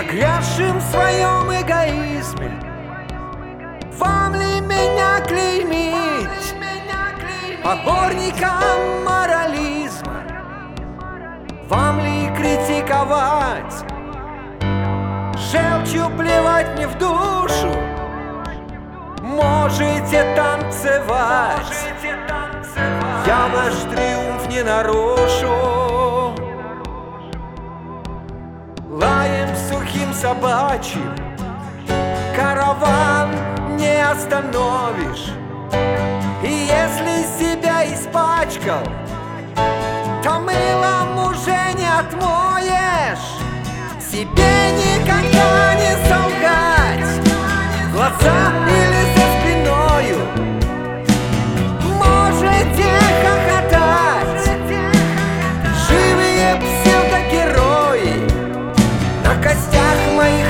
погрязшим в своем эгоизме. Вам ли меня клеймить поборником морализма? Вам ли критиковать, желчью плевать мне в душу? Можете танцевать, я ваш триумф не нарушу. Лаем сухим собачьим караван не остановишь. И если себя испачкал, то мылом уже не отмоешь. Себе никогда не солгать, глаза или за спиною. Можете хохотать, живые псевдогерои на костях моих